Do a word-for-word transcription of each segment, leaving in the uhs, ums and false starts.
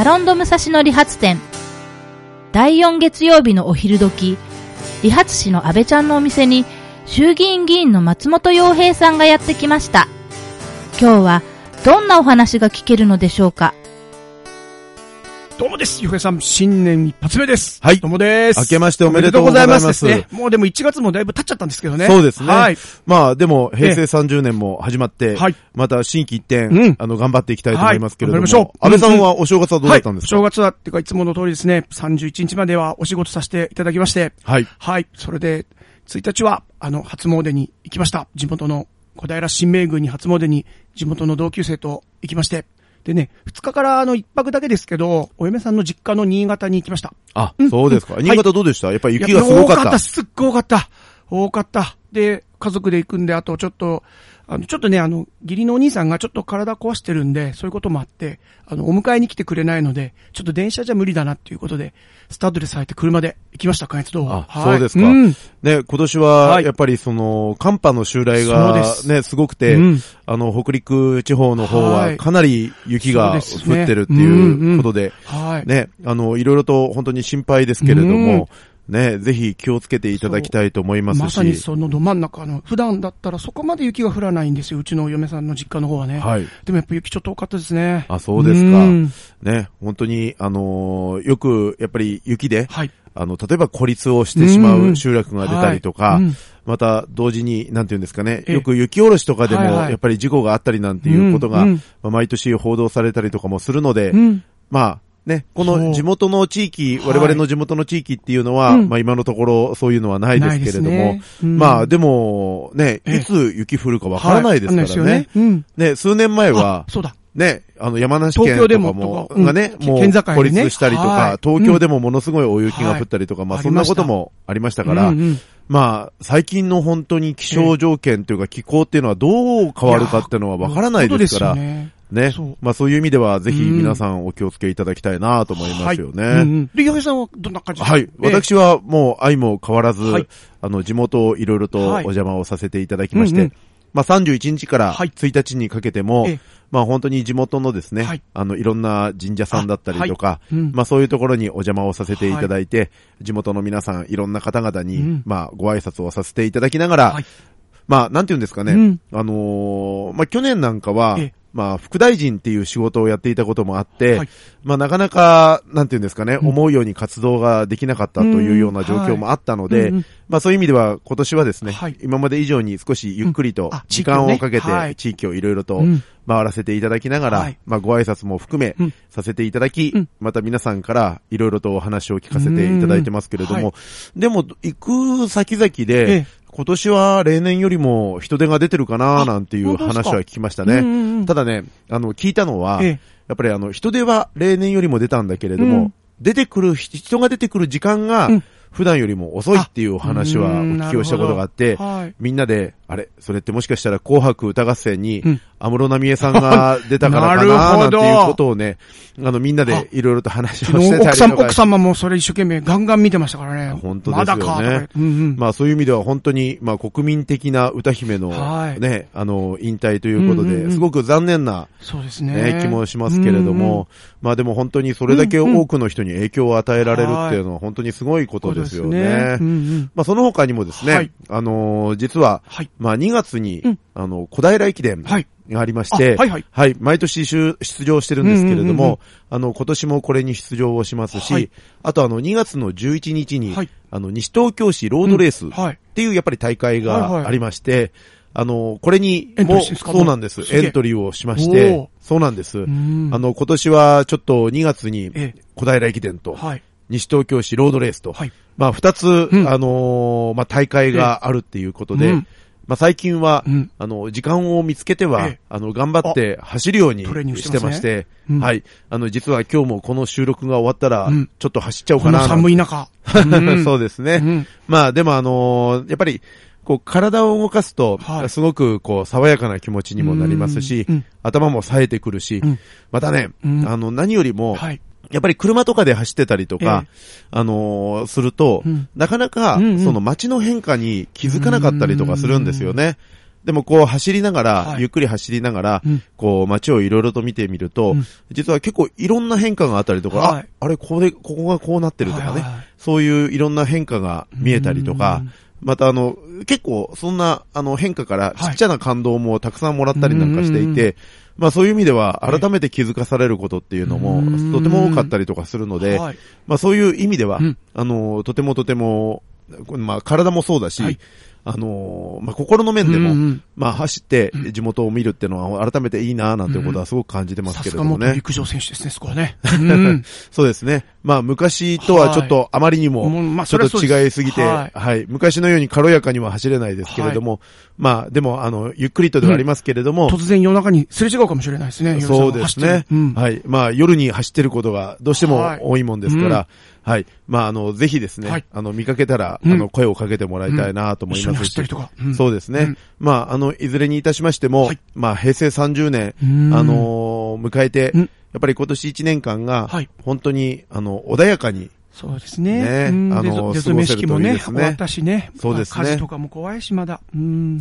サロンド武蔵野理髪店。だいよん月曜日のお昼時、理髪師の安倍ちゃんのお店に衆議院議員の松本洋平さんがやってきました。今日はどんなお話が聞けるのでしょうか。 どうもです。ゆうへいさん、新年一発目です。 はい。 どうもです。 明けましておめでとうございます。 ですね。もうでもいちがつもだいぶ経っちゃったんですけどね。 そうですね。 はい。 まあでも、平成さんじゅうねんも始まって、 はい。 また新規一点、 うん、 あの、頑張っていきたいと思いますけれども。 はい。頑張りましょう。 安倍さんはお正月はどうだったんですか？ はい、お正月は、っていうかいつもの通りですね、さんじゅういちにちまではお仕事させていただきまして。 はい。 はい。それで、ついたちは、あの、初詣に行きました。地元の小平神明宮に初詣に、地元の同級生と行きまして。でね、二日からあの一泊だけですけど、お嫁さんの実家の新潟に行きました。 あ、 うん、 そうですか。新潟どうでした？やっぱり雪がす多ごかった。 かった、すっごい多かった。多かった。で、家族で行くんで、あとちょっと、あの、ちょっとね、あの、義理のお兄さんがちょっと体壊してるんで、そういうこともあって、あの、お迎えに来てくれないので、ちょっと電車じゃ無理だなっていうことで、スタッドレス履いて車で行きました、関越道は。 あ、はい、そうですか。うん、ね、今年は、やっぱりその、寒波の襲来がね、すごくて、うん、あの、北陸地方の方はかなり雪が降ってるっていうことで、はい、ね、あの、いろいろと本当に心配ですけれども、ね、ぜひ気をつけていただきたいと思いますし。 まさにそのど真ん中の、普段だったらそこまで雪が降らないんですよ、うちのお嫁さんの実家の方はね。はい。でもやっぱ雪ちょっと多かったですね。 あ、そうですか。ね、本当に、あのー、よく、やっぱり雪で、はい。あの、例えば孤立をしてしまう集落が出たりとか、はい、また同時に、なんていうんですかね、よく雪下ろしとかでも、やっぱり事故があったりなんていうことが、まあ、毎年報道されたりとかもするので、うん、まあ、ね、この地元の地域、我々の地元の地域っていうのは、はい、まあ今のところそういうのはないですけれども、ねうん、まあでも、ね、いつ雪降るかわからないですからね。はい、ね、うん、ね、数年前は、 そうだ。 ね、あの山梨県とかも、がね、もう孤立したりとか、東京でもものすごい大雪が降ったりとか、まあそんなこともありましたから、まあ最近の本当に気象条件というか気候っていうのはどう変わるかっていうのはわからないですから、ね。まあそういう意味ではぜひ皆さんお気をつけいただきたいなと思いますよね。はいうんうん、 で、洋平さんはどんな感じですか？ はい。私はもう愛も変わらず、はい、あの地元をいろいろとお邪魔をさせていただきまして、はいうんうん、まあさんじゅういちにちからついたちにかけても、はい、まあ本当に地元のですね、はい、あのいろんな神社さんだったりとか、はいうん、まあそういうところにお邪魔をさせていただいて、はい、地元の皆さんいろんな方々に、うん、まあご挨拶をさせていただきながら、はい、まあなんていうんですかね、うん、あのー、まあ去年なんかは、えまあ、副大臣っていう仕事をやっていたこともあって、はい、まあ、なかなか、なんていうんですかね、うん、思うように活動ができなかったというような状況もあったので、うんはい、まあ、そういう意味では今年はですね、はい、今まで以上に少しゆっくりと時間をかけて地域をいろいろと回らせていただきながら、はい、まあ、ご挨拶も含めさせていただき、うん、また皆さんからいろいろとお話を聞かせていただいてますけれども、はい、でも、行く先々で、ええ今年は例年よりも人手が出てるかななんていう話は聞きましたね。うんうんうん、ただね、あの、聞いたのは、ええ、やっぱりあの、人手は例年よりも出たんだけれども、うん、出てくる、人が出てくる時間が、普段よりも遅いっていう話はお聞きをしたことがあって、はい、みんなで、あれ、それってもしかしたら紅白歌合戦に、安室奈美恵さんが出たからかななんていうことをね、あの、みんなでいろいろと話をしてたりとか。 奥さん、奥様もそれ一生懸命ガンガン見てましたからね。 本当ですよね。まだか、うんうん。まあそういう意味では本当に、まあ国民的な歌姫のね、はい、あの、引退ということで、うんうんうん、すごく残念な、そうですね、気もしますけれども、うんうん、まあでも本当にそれだけ多くの人に影響を与えられるっていうのは本当にすごいことですよね。うんうん、まあその他にもですね、はい、あのー、実は、はい、まあにがつに、うん、あの、小平駅伝がありまして、はい、はい、はい、毎年出場してるんですけれども、うんうんうんうん、あの、今年もこれに出場をしますし、はい、あとあの、にがつのじゅういちにちに、はい、あの、西東京市ロードレースっていうやっぱり大会がありまして、はいはい、あの、これにも、そうなんです。エントリーをしまして、そうなんです。あの、今年はちょっとにがつに小平駅伝と、はい、西東京市ロードレースと、はい、まあ二つ、うん、あのー、まあ大会があるっていうことで、うん、まあ最近は、うん、あの、時間を見つけては、あの、頑張って走るようにしてまして、ね、はい。あの、実は今日もこの収録が終わったら、うん、ちょっと走っちゃおうかな。 この寒い中。 うん、そうですね。うん、まあでもあのー、やっぱり、こう、体を動かすと、はい、すごく、こう、爽やかな気持ちにもなりますし、うん、頭も冴えてくるし、うん、またね、うん、あの、何よりも、はい、やっぱり車とかで走ってたりとか、えー、あのー、すると、うん、なかなか、うんうん、その街の変化に気づかなかったりとかするんですよね。 でもこう走りながら、 はい、 ゆっくり走りながら、 うん、 こう街をいろいろと見てみると、うん、実は結構いろんな変化があったりとか、はい、あ、あれ、ここで、ここがこうなってるとかね、はいはいはい、そういういろんな変化が見えたりとか、またあの、結構そんなあの変化からちっちゃな感動もたくさんもらったりなんかしていて、はい、まあそういう意味では改めて気づかされることっていうのもとても多かったりとかするので、はい、まあそういう意味では、うん、あの、とてもとても、まあ体もそうだし、はい、あのー、まあ、心の面でも、うんうん、まあ、走って地元を見るっていうのは改めていいななんてことはすごく感じてますけれどもね。さすが元陸上選手ですね、そこはね。 うん、そうですね。まあ、昔とはちょっとあまりにも、ちょっと違いすぎて、はい、はい。昔のように軽やかには走れないですけれども、はい、まあ、でも、あの、ゆっくりとではありますけれども、 うん、突然夜中にすれ違うかもしれないですね。 そうですね、うん。はい。まあ、夜に走ってることがどうしても多いもんですから、はいはい。まあ、あの、ぜひですね、はい、あの、見かけたら、うん、あの、声をかけてもらいたいなと思いますし、 うんうん、 そうですね、うん。まあ、あの、いずれにいたしましても、はい、まあ、平成さんじゅうねん、あのー、迎えて、うん、やっぱり今年いちねんかんが、はい、本当に、あの、穏やかに、 そうですね。ね、あの、出初め式もね、終わったしね。 そうですね。 火事とかも怖いし、まだ。 うん、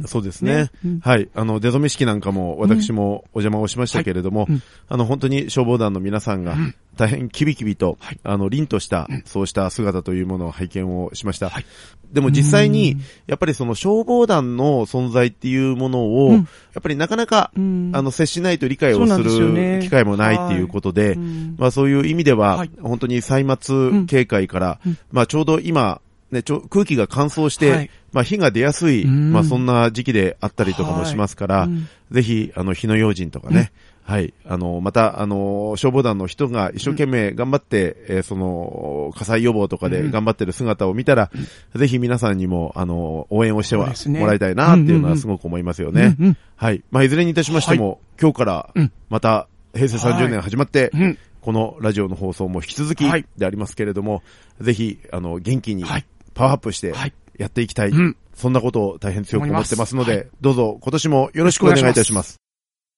そうですね、ね、うん。はい。あの、出初め式なんかも、私もお邪魔をしましたけれども、うんはい、あの、本当に消防団の皆さんが、大変キビキビと、はい、あの、凛とした、うん、そうした姿というものを拝見をしました。はい、でも実際に、やっぱりその消防団の存在っていうものを、うん、やっぱりなかなか、うん、あの、接しないと理解をする機会もないっていうことで、はい、まあそういう意味では、はい、本当に歳末警戒から、うん、まあちょうど今、ね、ちょ空気が乾燥して、はい、まあ火が出やすい、まあそんな時期であったりとかもしますから、はい、ぜひ、あの、火の用心とかね、はい。あの、また、あの、消防団の人が一生懸命頑張って、うん、えー、その、火災予防とかで頑張ってる姿を見たら、うん、ぜひ皆さんにも、あの、応援をしてはもらいたいな、っていうのはすごく思いますよね。うんうんうん、はい。まあ、いずれにいたしましても、はい、今日から、また、平成さんじゅうねん始まって、はい、このラジオの放送も引き続きでありますけれども、はい、ぜひ、あの、元気に、パワーアップして、やっていきたい、はいうん。そんなことを大変強く思ってますので、はい、どうぞ今年もよろしくお願いいたします。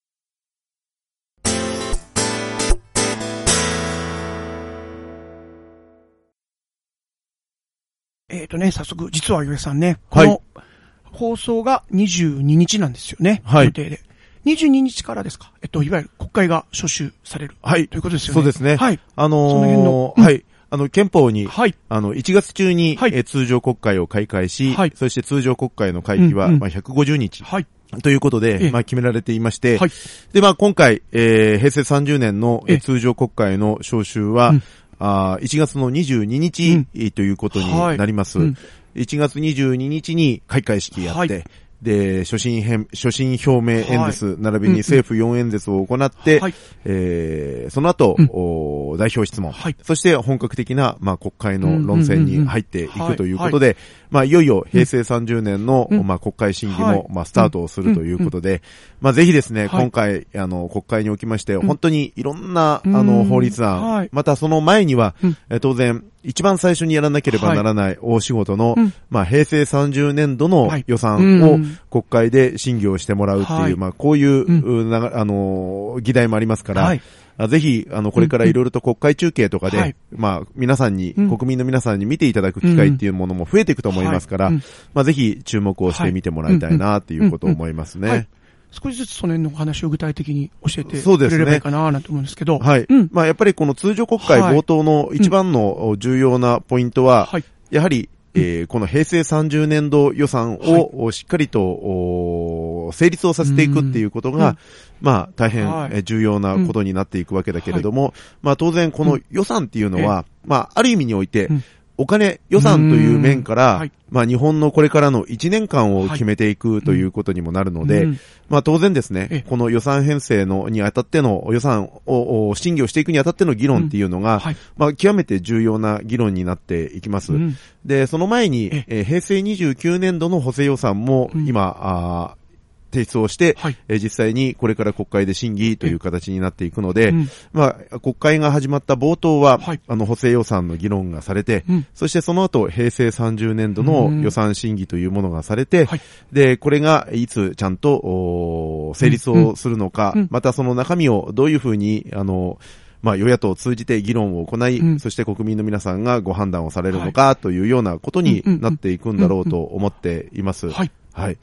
えっとね、早速、実はゆえさんね、この放送がにじゅうににちなんですよね。はい。予定で。にじゅうににちからですか。えっと、いわゆる国会が召集される。はい。ということですよね。 そうですね。はい。あのー、その辺の、うん、はい。あの、憲法に、はい。あの、いちがつ中に、はい、え通常国会を開会し、はい。そして通常国会の会期は、うんうん、まあ、ひゃくごじゅうにち。はい。ということで、まあ、決められていまして、はい。で、まあ、今回、えー、平成さんじゅうねんの、え通常国会の召集は、うんあいちがつのにじゅうににち、うん、ということになります、はいうん。いちがつにじゅうににちに開会式やって、はい、で、所信編、所信表明演説、はい、並びに政府よん演説を行って、はい、えー、その後、うん、お代表質問、はい、そして本格的な、まあ、国会の論戦に入っていくということで、まあ、いよいよ平成さんじゅうねんの、うん、まあ、国会審議も、はい、まあ、スタートをするということで、うん、まあ、ぜひですね、はい、今回、あの、国会におきまして、本当にいろんな、あの、法律案、はい、またその前には、え当然、一番最初にやらなければならない大仕事の、はい、まあ、平成さんじゅうねんどの予算を国会で審議をしてもらうっていう、はい、まあ、こういう、うん、あの、議題もありますから、はいぜひ、あの、これからいろいろと国会中継とかで、うんうん、まあ、皆さんに、うん、国民の皆さんに見ていただく機会っていうものも増えていくと思いますから、うんはい、まあ、ぜひ注目をしてみてもらいたいなっていうことを思いますね。はいはい少しずつその辺のお話を具体的に教えてくれればいいかななんて思うんですけど。 はい。うん、まあやっぱりこの通常国会冒頭の一番の重要なポイントは、はい、やはり、えー、この平成さんじゅうねんど予算をしっかりと成立をさせていくっていうことが、うん、まあ大変重要なことになっていくわけだけれども、はい、まあ当然この予算っていうのは、うん、まあある意味において、うんお金、予算という面から、はい、まあ日本のこれからのいちねんかんを決めていくということにもなるので、はいうん、まあ当然ですね、この予算編成のにあたっての予算を審議をしていくにあたっての議論っていうのが、うんはい、まあ極めて重要な議論になっていきます。うん、で、その前に、えー、平成にじゅうきゅうねんどの補正予算も今、うん、あ提出をして、はい、えー、実際にこれから国会で審議という形になっていくので、うん、まあ、国会が始まった冒頭は、はい、あの、補正予算の議論がされて、うん、そしてその後、平成さんじゅうねんどの予算審議というものがされて、うん、で、これがいつちゃんと、成立をするのか、うん、またその中身をどういうふうに、あの、まあ、与野党を通じて議論を行い、うん、そして国民の皆さんがご判断をされるのか、というようなことになっていくんだろうと思っています。はい。はい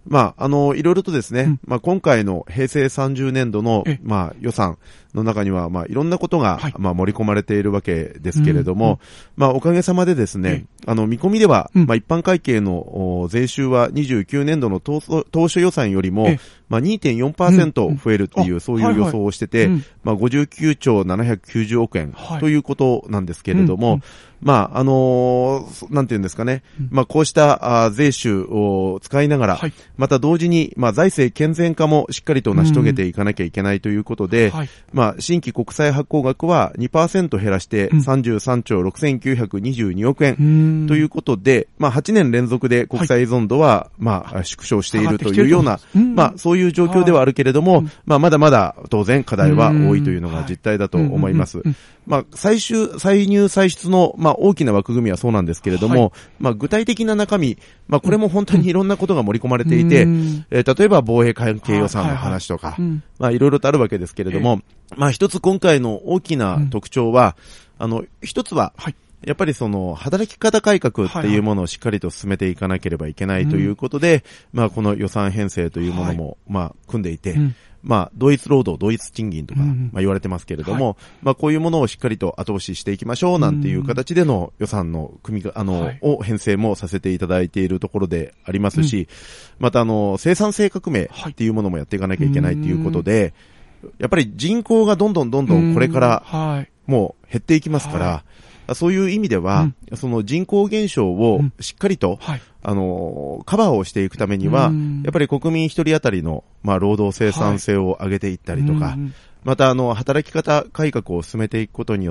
まあ、あの、いろいろとですね、うん、まあ、今回の平成さんじゅうねんどの、まあ、予算の中には、まあ、いろんなことが、はい、まあ、盛り込まれているわけですけれども、うんうん、まあ、おかげさまでですね、あの、見込みでは、うん、まあ、一般会計の税収はにじゅうきゅうねんどの当初予算よりも、まあ、にてんよんパーセント 増えるっていう、うん、そういう予想をしてて、はいはい、まあ、ごじゅうきゅうちょうななひゃくきゅうじゅうおくえんということなんですけれども、はいうんうん、まあ、あのー、なんていうんですかね、うん、まあ、こうしたあ税収を使いながら、はい、また同時に、まあ、財政健全化もしっかりと成し遂げていかなきゃいけないということで、うんはい、まあ、新規国債発行額は にパーセント 減らしてさんじゅうさんちょうろくせんきゅうひゃくにじゅうにおくえんということで、まあ、はちねん連続で国債依存度は、まあ、縮小しているというような、まあ、そういう状況ではあるけれども、まあ、まだまだ当然課題は多いというのが実態だと思います。まあ、最終、歳入歳出の、まあ、大きな枠組みはそうなんですけれども、はい、まあ、具体的な中身、まあ、これも本当にいろんなことが盛り込まれていて、うん、えー、例えば防衛関係予算の話とか、はいはいはい、まあ、いろいろとあるわけですけれども、まあ、一つ今回の大きな特徴は、うん、あの、一つは、はい、やっぱりその、働き方改革っていうものをしっかりと進めていかなければいけないということで、はいはい、まあ、この予算編成というものも、はい、まあ、組んでいて、うん、まあ、同一労働、同一賃金とか、まあ言われてますけれども、はい、まあこういうものをしっかりと後押ししていきましょうなんていう形での予算の組みが、あの、はい、を編成もさせていただいているところでありますし、うん、またあの、生産性革命っていうものもやっていかなきゃいけないということで、やっぱり人口がどんどんどんどんこれから、もう減っていきますから、はい、そういう意味では、うん、その人口減少をしっかりと、うんはい、あの、カバーをしていくためには、やっぱり国民一人当たりの、まあ、労働生産性を上げていったりとか、はい、また、あの、働き方改革を進めていくことによって、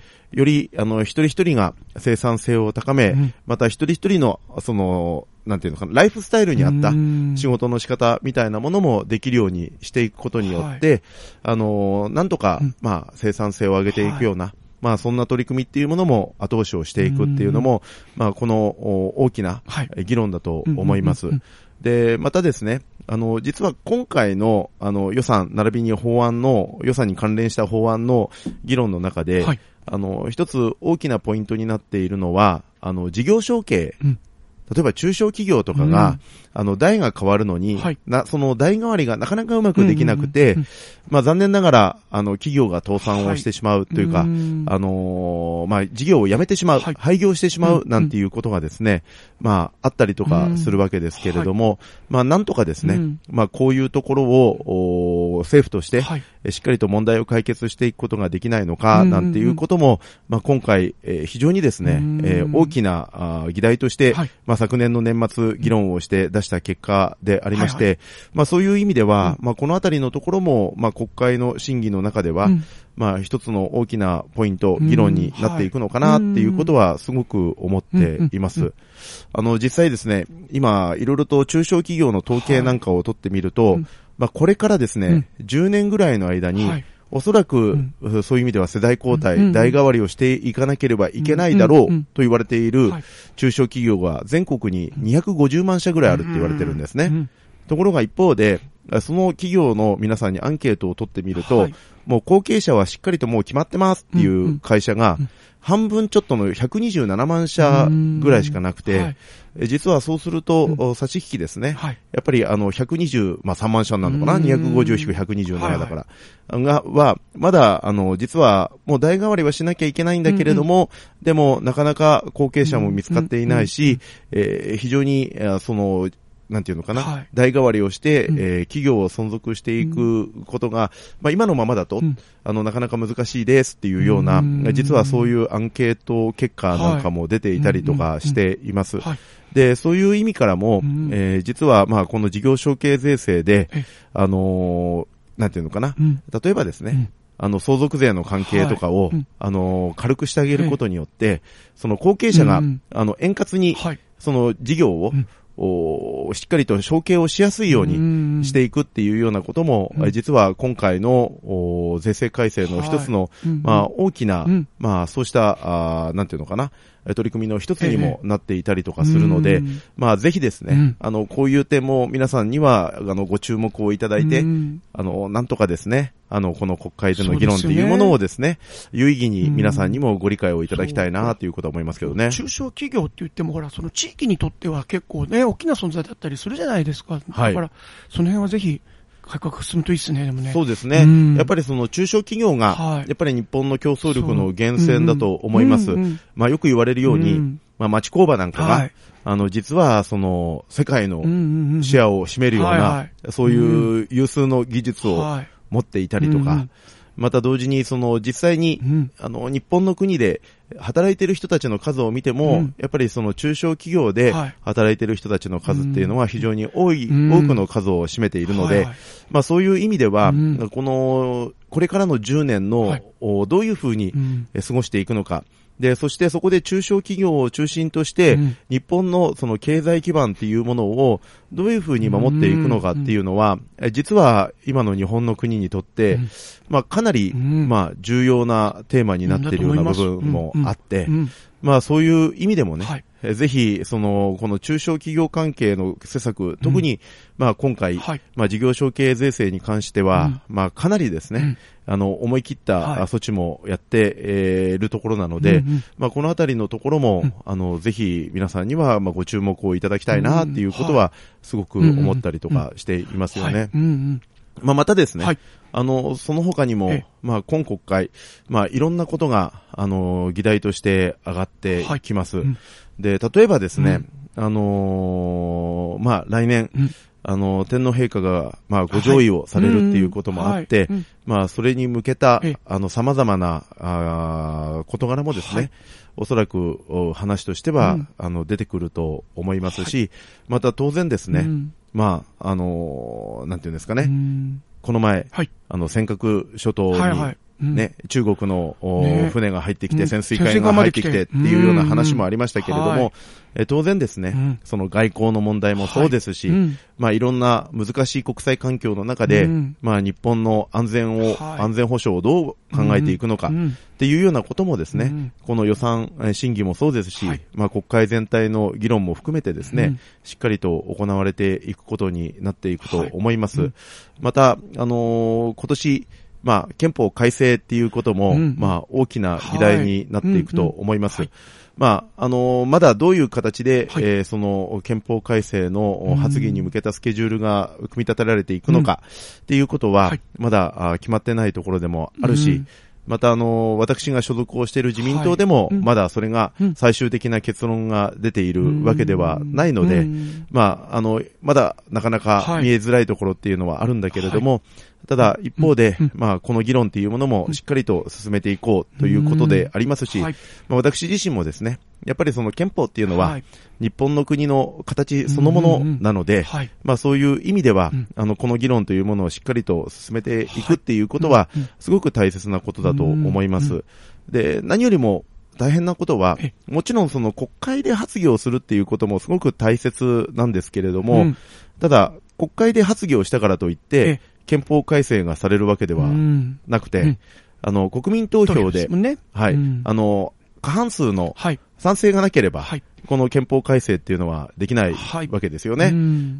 より、あの、一人一人が生産性を高め、うん、また一人一人の、その、なんていうのかな、ライフスタイルに合った仕事の仕方みたいなものもできるようにしていくことによって、はい、あの、なんとか、うん、まあ、生産性を上げていくような、はい、まあそんな取り組みっていうものも後押しをしていくっていうのも、まあこの大きな議論だと思います。で、またですね、あの、実は今回のあの予算、並びに法案の、予算に関連した法案の議論の中で、はい、あの、一つ大きなポイントになっているのは、あの、事業承継、うん、例えば中小企業とかが、うん、あの、代が変わるのに、はい、な、その代替わりがなかなかうまくできなくて、うんうんうん、まあ残念ながら、あの、企業が倒産をしてしまうというか、はい、うあのー、まあ事業をやめてしまう、はい、廃業してしまうなんていうことがですね、うん、まああったりとかするわけですけれども、うんはい、まあなんとかですね、うん、まあこういうところを、政府として、はい、しっかりと問題を解決していくことができないのか、なんていうことも、うんうんうん、まあ今回、えー、非常にですね、うんえー、大きなあ議題として、はい、まあ昨年の年末議論をして出した結果でありまして、はいはい、まあそういう意味では、うん、まあこのあたりのところも、まあ国会の審議の中では、うん、まあ一つの大きなポイント、議論になっていくのかなっていうことはすごく思っています。あの実際ですね、今いろいろと中小企業の統計なんかを取ってみると、はい、まあこれからですね、うん、じゅうねんぐらいの間に、はいおそらく、うん、そういう意味では世代交代、うん、代替わりをしていかなければいけないだろうと言われている中小企業が全国ににひゃくごじゅうまんしゃぐらいあるって言われてるんですね。うん、ところが一方で、その企業の皆さんにアンケートを取ってみると、はい、もう後継者はしっかりともう決まってますっていう会社が、半分ちょっとのひゃくにじゅうななまんしゃぐらいしかなくて、はい、実はそうすると、うん、差し引きですね。はい、やっぱりあのひゃくにじゅう、まあさんまんしゃなのかな ?にひゃくごじゅう引くひゃくにじゅうななだから。はいはい、が、は、まだあの、実はもう代替わりはしなきゃいけないんだけれども、うんうん、でもなかなか後継者も見つかっていないし、うんうんうんえー、非常に、その、なんていうのかな、はい、代替わりをして、うんえー、企業を存続していくことが、まあ今のままだと、うん、あの、なかなか難しいですっていうような、うん、実はそういうアンケート結果なんかも出ていたりとかしています。はい、で、そういう意味からも、うんえー、実はまあこの事業承継税制で、あのー、なんていうのかな、うん、例えばですね、うんあの、相続税の関係とかを、はいうん、あの、軽くしてあげることによって、その後継者が、うん、あの、円滑に、はい、その事業を、うんおしっかりと承継をしやすいようにしていくっていうようなことも、うん、実は今回の税制改正の一つの、はいまあ、大きな、うん、まあ、そうしたあ、なんていうのかな、取り組みの一つにもなっていたりとかするので、ええ、まあ、ぜひですね、うん、あの、こういう点も皆さんには、あの、ご注目をいただいて、うん、あの、なんとかですね、 あの、この国会での議論っていうものをですね、有意義に皆さんにもご理解をいただきたいなということは思いますけどね。 中小企業って言っても、ほら、その地域にとっては結構ね、大きな存在だったりするじゃないですか。だから、はい、その辺はぜひ、改革進むといいですね、でもね。 そうですね。やっぱりその中小企業が、やっぱり日本の競争力の源泉だと思います。まあよく言われるように、まあ町工場なんかが、はい、あの、実はその世界のシェアを占めるような、そういう有数の技術を持っていたりとか、また同時にその実際に、あの、日本の国で働いている人たちの数を見ても、やっぱりその中小企業で働いている人たちの数っていうのは非常に多い、多くの数を占めているので、まあそういう意味では、この、これからのじゅうねんの、どういうふうに過ごしていくのか、で、そしてそこで中小企業を中心として、うん、日本のその経済基盤っていうものをどういうふうに守っていくのかっていうのは、うん、実は今の日本の国にとって、うん、まあかなり、うん、まあ重要なテーマになっているような部分もあって、うんうんうん、まあそういう意味でもね、はい、ぜひ、その、この中小企業関係の施策、特に、うん、まあ今回、はい、まあ事業承継税制に関しては、うん、まあかなりですね、うんあの、思い切った措置もやっているところなので、うんうん、まあ、このあたりのところも、うん、あの、ぜひ皆さんには、まあ、ご注目をいただきたいなっていうことは、すごく思ったりとかしていますよね。まあ、またですね、はい、あの、その他にも、まあ、今国会、まあ、いろんなことが、あの、議題として上がってきます。はいうん、で、例えばですね、うん、あのー、まあ、来年、うんあの、天皇陛下が、まあ、ご上位をされるっていうこともあって、はいうんはい、まあ、それに向けた、あの、様々な、あ事柄もですね、はい、おそらく、話としては、うん、あの、出てくると思いますし、はい、また当然ですね、うん、まあ、あの、なんていうんですかね、うん、この前、はい、あの、尖閣諸島に、はいはいね、うん、中国の、ね、船が入ってきて、潜水艦が入ってきてっていうような話もありましたけれども、うんうんはい、え当然ですね、うん、その外交の問題もそうですし、はいうん、まあいろんな難しい国際環境の中で、うん、まあ日本の安全を、はい、安全保障をどう考えていくのかっていうようなこともですね、うん、この予算審議もそうですし、はい、まあ国会全体の議論も含めてですね、うん、しっかりと行われていくことになっていくと思います。はいうん、また、あのー、今年、まあ、憲法改正っていうことも、うん、まあ、大きな議題になっていくと思います。はいうんうんはい、まあ、あのー、まだどういう形で、はい、えー、その、憲法改正の発議に向けたスケジュールが組み立てられていくのか、っていうことは、まだ、決まってないところでもあるし、うんまたあの、私が所属をしている自民党でも、まだそれが最終的な結論が出ているわけではないので、まあ、あの、まだなかなか見えづらいところっていうのはあるんだけれども、ただ一方で、まあ、この議論っていうものもしっかりと進めていこうということでありますし、まあ、私自身もですね、やっぱりその憲法っていうのは、日本の国の形そのものなので、まあそういう意味では、あの、この議論というものをしっかりと進めていくっていうことは、すごく大切なことだと思います。で、何よりも大変なことは、もちろんその国会で発議をするっていうこともすごく大切なんですけれども、ただ、国会で発議をしたからといって、憲法改正がされるわけではなくて、あの、国民投票で、はい、あの、過半数の賛成がなければ、はい、この憲法改正っていうのはできないわけですよね。はい、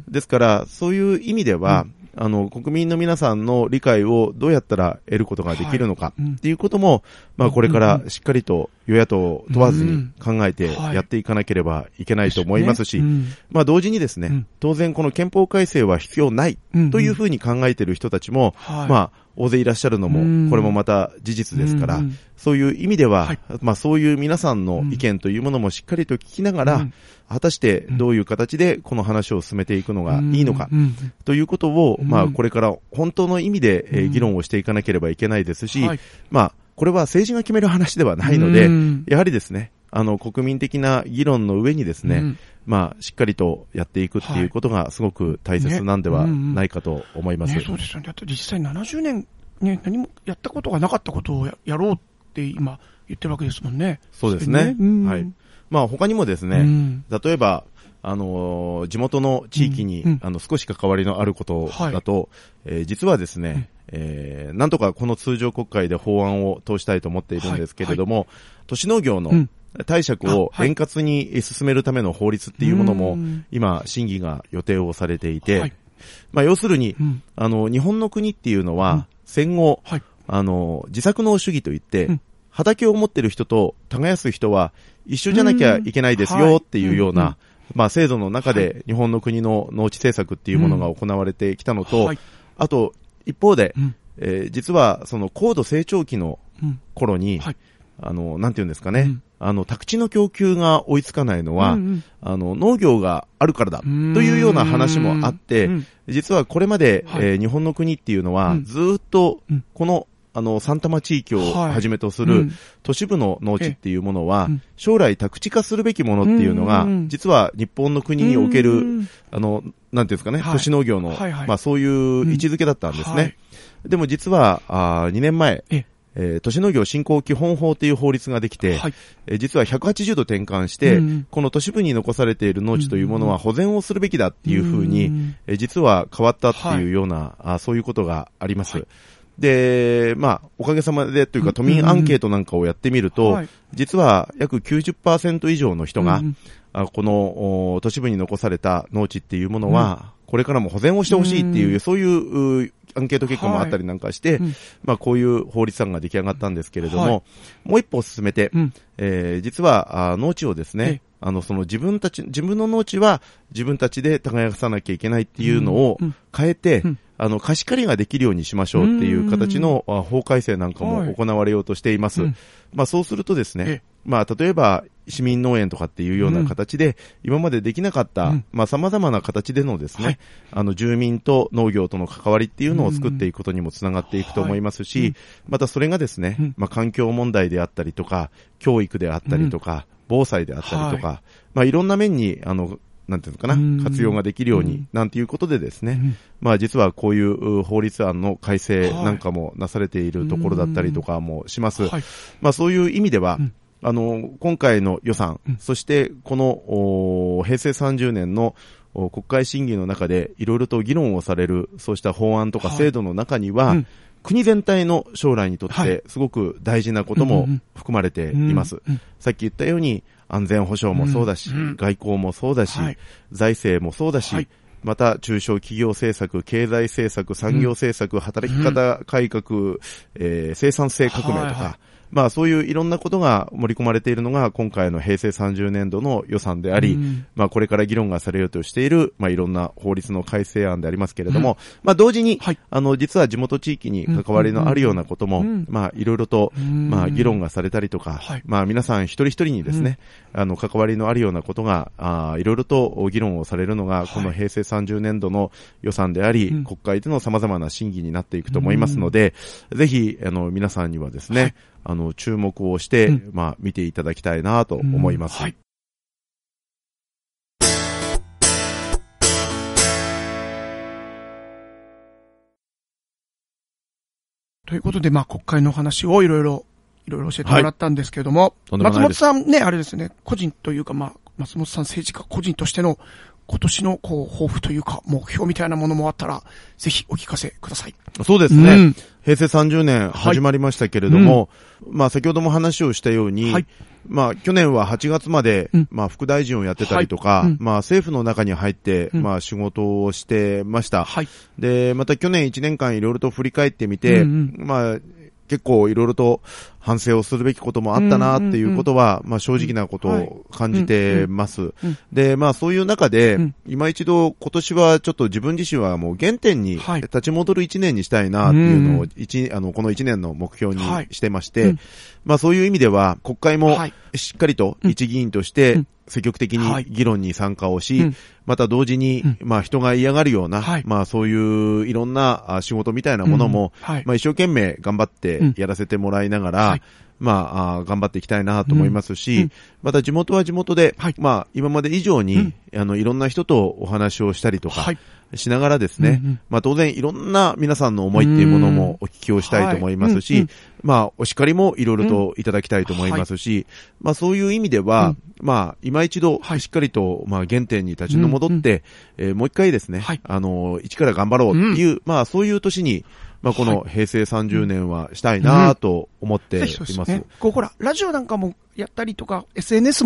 ですから、そういう意味では、うん、あの、国民の皆さんの理解をどうやったら得ることができるのかっていうことも、はい、まあこれからしっかりと与野党問わずに考えてやっていかなければいけないと思いますし、うん、まあ同時にですね、うん、当然この憲法改正は必要ないというふうに考えている人たちも、はい、まあ大勢いらっしゃるのも、これもまた事実ですから、うん、そういう意味では、はい、まあそういう皆さんの意見というものもしっかりと聞きながら、うん、果たしてどういう形でこの話を進めていくのがいいのか、ということを、まあこれから本当の意味で、えー、議論をしていかなければいけないですし、はい、まあこれは政治が決める話ではないので、やはりですね、あの国民的な議論の上にですね、うん、まあしっかりとやっていくっていうことがすごく大切なんではないかと思います。 ねうんうんね、そうですよね。だって実際ななじゅうねんね何もやったことがなかったことを や, やろうって今言ってるわけですもんね。 そうですね。ねうん、はい。まあ他にもですね、うん、例えばあのー、地元の地域に、うんうん、あの少し関わりのあることだと、はいえー、実はですね、うんえー、なんとかこの通常国会で法案を通したいと思っているんですけれども、はいはい、都市農業の貸借を円滑に進めるための法律っていうものも今審議が予定をされていて、はい、まあ要するに、うん、あの日本の国っていうのは、うん戦後、はい、あの、自作農主義といって、うん、畑を持ってる人と耕す人は一緒じゃなきゃいけないですよっていうような、はい、まあ制度の中で日本の国の農地政策っていうものが行われてきたのと、はい、あと一方で、うんえー、実はその高度成長期の頃に、うんはい、あの、なんていうんですかね、うん、あの、宅地の供給が追いつかないのは、うんうん、あの、農業があるからだというような話もあって、実はこれまで、はいえー、日本の国っていうのは、ずーっとこの、あの、三多摩地域をはじめとする都市部の農地っていうものは、将来宅地化するべきものっていうのが、実は日本の国における、あの、なんていうんですかね、都市農業の、まあそういう位置づけだったんですね。でも実は、あにねんまえ、えー、都市農業振興基本法という法律ができて、はいえー、実はひゃくはちじゅうど転換して、うん、この都市部に残されている農地というものは保全をするべきだっていうふうに、うんえー、実は変わったっていうような、はい、あそういうことがあります。はいで、まあ、おかげさまでというか、都民アンケートなんかをやってみると、うんはい、実は約 きゅうじゅっパーセント 以上の人が、うん、あこの都市部に残された農地っていうものは、うん、これからも保全をしてほしいっていう、うん、そういうアンケート結果もあったりなんかして、はい、まあ、こういう法律案が出来上がったんですけれども、はい、もう一歩進めて、うんえー、実はあ農地をですね、あの、その自分たち、自分の農地は自分たちで耕さなきゃいけないっていうのを変えて、うんうんあの、貸し借りができるようにしましょうっていう形の法改正なんかも行われようとしています。はい、まあそうするとですね、まあ例えば市民農園とかっていうような形で、今までできなかった、うん、まあ様々な形でのですね、はい、あの住民と農業との関わりっていうのを作っていくことにもつながっていくと思いますし、はい、またそれがですね、うん、まあ環境問題であったりとか、教育であったりとか、うん、防災であったりとか、はい、まあいろんな面に、あの、なんていうのかな、活用ができるように、なんていうことでですね、うん、まあ実はこういう法律案の改正なんかもなされているところだったりとかもします。はい、まあそういう意味では、うん、あの、今回の予算、うん、そしてこの平成さんじゅうねんの国会審議の中でいろいろと議論をされる、そうした法案とか制度の中には、はいうん国全体の将来にとってすごく大事なことも含まれています。さっき言ったように安全保障もそうだし、うん、外交もそうだし、はい、財政もそうだし、はい、また中小企業政策、経済政策、産業政策、うん、働き方改革、えー、生産性革命とか、はいはいまあそういういろんなことが盛り込まれているのが今回の平成さんじゅうねんどの予算であり、うん、まあこれから議論がされようとしている、まあいろんな法律の改正案でありますけれども、うん、まあ同時に、はい、あの実は地元地域に関わりのあるようなことも、うん、まあいろいろと、まあ議論がされたりとか、うん、まあ皆さん一人一人にですね、うん、あの関わりのあるようなことが、あいろいろと議論をされるのが、この平成さんじゅうねんどの予算であり、はい、国会での様々な審議になっていくと思いますので、うん、ぜひ、あの皆さんにはですね、はいあの、注目をして、うん、まあ、見ていただきたいなと思います。はい。 ということで、まあ、国会の話をいろいろ、いろいろ教えてもらったんですけれども、はい、松本さんね、あれですね、個人というか、まあ、松本さん政治家個人としての今年のこう抱負というか目標みたいなものもあったらぜひお聞かせください。 そうですね。うん、平成さんじゅうねん始まりましたけれども、はいうん、まあ先ほども話をしたように、はい、まあ去年ははちがつまで、うん、まあ副大臣をやってたりとか、はいうん、まあ政府の中に入って、うん、まあ仕事をしてました。はい、で、また去年いちねんかんいろいろと振り返ってみて、うんうん、まあ結構いろいろと反省をするべきこともあったなっていうことは、まあ正直なことを感じてます。で、まあそういう中で、今一度今年はちょっと自分自身はもう原点に立ち戻る一年にしたいなっていうのを、一、あの、この一年の目標にしてまして、まあそういう意味では国会もしっかりと一議員として積極的に議論に参加をし、また同時に、まあ人が嫌がるような、まあそういういろんな仕事みたいなものも、まあ一生懸命頑張ってやらせてもらいながら、まあ、頑張っていきたいなと思いますし、また地元は地元で、まあ今まで以上に、あのいろんな人とお話をしたりとかしながらですね、まあ当然いろんな皆さんの思いっていうものもお聞きをしたいと思いますし、まあお叱りもいろいろといただきたいと思いますし、まあそういう意味では、まあ今一度しっかりとまあ原点に立ち戻って、もう一回ですね、あの一から頑張ろうっていう、まあそういう年にまあこの平成さんじゅうねんはしたいなと思っています。 こうほら、ラジオなんかもやったりとか、エスエヌエス も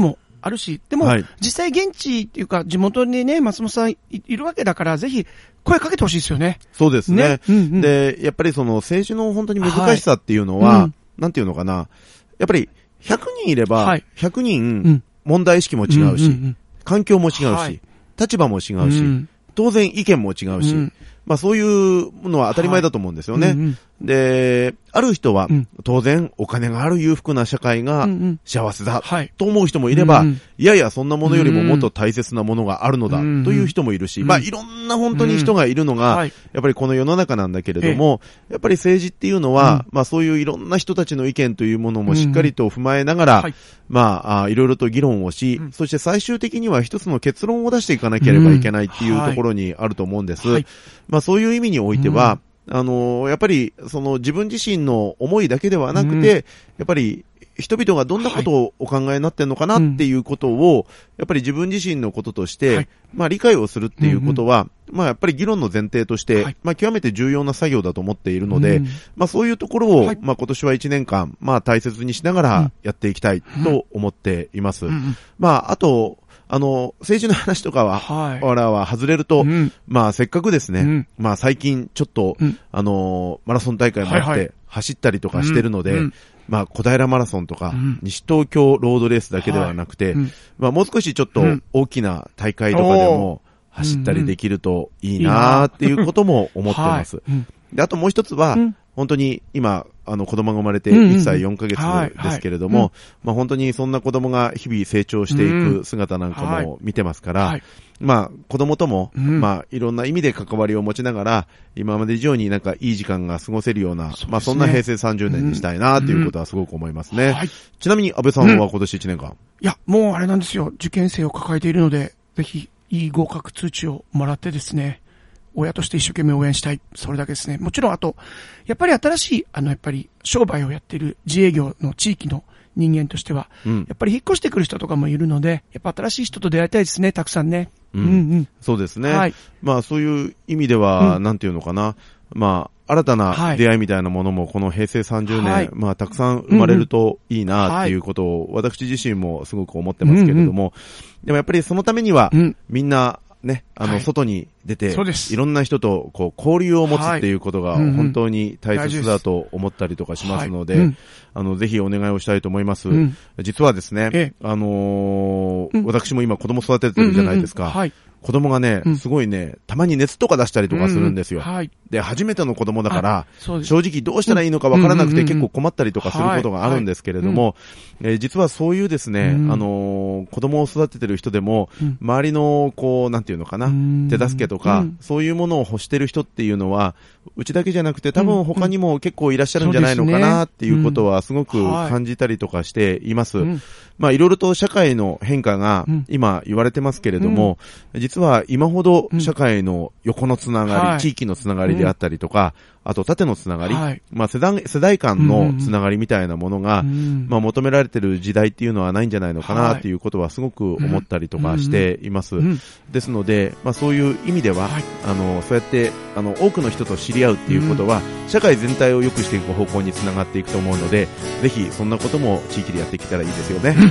あるし、でも、はい、実際現地っていうか、地元にね、松本さん い, いるわけだから、ぜひ、声かけてほしいですよね。 そうですね。ね、うんうん、で、やっぱりその政治の本当に難しさっていうのは、はいうん、なんていうのかな、やっぱりひゃくにんいれば、ひゃくにん問題意識も違うし、うんうんうん、環境も違うし、はい、立場も違うし、うん、当然意見も違うし、うん、まあそういうものは当たり前だと思うんですよね。はいうんうんで、ある人は、当然、お金がある裕福な社会が幸せだ、と思う人もいれば、いやいや、そんなものよりももっと大切なものがあるのだ、という人もいるし、まあ、いろんな本当に人がいるのが、やっぱりこの世の中なんだけれども、やっぱり政治っていうのは、まあ、そういういろんな人たちの意見というものもしっかりと踏まえながら、まあ、いろいろと議論をし、そして最終的には一つの結論を出していかなければいけないっていうところにあると思うんです。まあ、そういう意味においては、あのー、やっぱり、その自分自身の思いだけではなくて、うん、やっぱり、人々がどんなことをお考えになってんのかなっていうことを、はい、やっぱり自分自身のこととして、はい、まあ理解をするっていうことは、うんうん、まあやっぱり議論の前提として、はい、まあ極めて重要な作業だと思っているので、うん、まあそういうところを、はい、まあ今年はいちねんかん、まあ大切にしながらやっていきたいと思っています。うんうん、まああと、あの、政治の話とかは、はい、我々は外れると、うん、まあせっかくですね、うん、まあ最近ちょっと、うん、あの、マラソン大会もあって、はいはい、走ったりとかしてるので、うんうん、まあ小平マラソンとか、うん、西東京ロードレースだけではなくて、はいうん、まあもう少しちょっと大きな大会とかでも走ったりできるといいなーっていうことも思ってます。で、あともう一つは、うん本当に今、あの子供が生まれていっさいよんかげつですけれども、まあ本当にそんな子供が日々成長していく姿なんかも見てますから、はいはい、まあ子供とも、うん、まあいろんな意味で関わりを持ちながら、今まで以上になんかいい時間が過ごせるような、そ, う、ね、まあそんな平成さんじゅうねんにしたいなということはすごく思いますね。うんはい、ちなみに安倍さんは今年いちねんかん、うん、いや、もうあれなんですよ。受験生を抱えているので、ぜひいい合格通知をもらってですね、親として一生懸命応援したい。それだけですね。もちろん、あと、やっぱり新しい、あの、やっぱり、商売をやっている自営業の地域の人間としては、うん、やっぱり引っ越してくる人とかもいるので、やっぱ新しい人と出会いたいですね、たくさんね。 うん。うんうん、そうですね。はい。まあ、そういう意味では、うん、なんていうのかな。まあ、新たな出会いみたいなものも、この平成さんじゅうねん、はい、まあ、たくさん生まれるといいな、っていうことを、私自身もすごく思ってますけれども、うんうん、でもやっぱりそのためには、うん、みんな、ね、あの、はい、外に出て、いろんな人と、こう、交流を持つっていうことが、本当に大切だと思ったりとかしますので、はいうん、あの、ぜひお願いをしたいと思います。うん、実はですね、ええ、あのーうん、私も今子供育ててるじゃないですか。うんうんうんはい子供がね、うん、すごいね、たまに熱とか出したりとかするんですよ。うんはい、で、初めての子供だから、正直どうしたらいいのかわからなくて結構困ったりとかすることがあるんですけれども、えー、実はそういうですね、うん、あのー、子供を育ててる人でも、うん、周りの、こう、なんていうのかな、うん、手助けとか、うん、そういうものを欲してる人っていうのは、うちだけじゃなくて多分他にも結構いらっしゃるんじゃないのかなっていうことはすごく感じたりとかしています。うんはい、まあいろいろと社会の変化が今言われてますけれども、うん、実は今ほど社会の横のつながり、うんはい、地域のつながりであったりとか、あと縦のつながり、はい、まあ世代、世代間のつながりみたいなものが、うん、まあ求められてる時代っていうのはないんじゃないのかなっていうことはすごく思ったりとかしています。うんうん、ですので、まあそういう意味では、はい、あの、そうやって、あの、多くの人と知り合うっていうことは、社会全体を良くしていく方向につながっていくと思うので、ぜひそんなことも地域でやっていけたらいいですよね。うん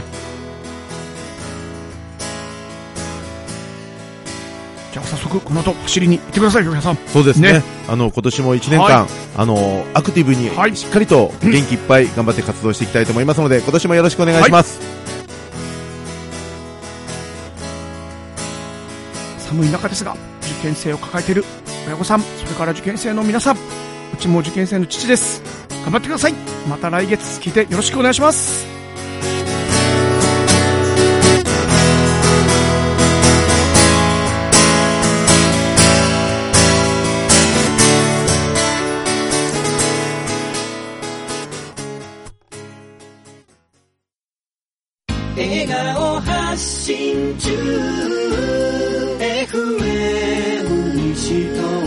じゃあ早速この後走りに行ってくださいよ皆さん。 そうですね。ねあの今年もいちねんかん、はい、あのアクティブにしっかりと元気いっぱい頑張って活動していきたいと思いますので、今年もよろしくお願いします。はい、 寒い中ですが受験生を抱えている親御さん、それから受験生の皆さん、うちも受験生の父です。頑張ってください。また来月聞いてよろしくお願いします。 笑顔発信中 エフエム 西東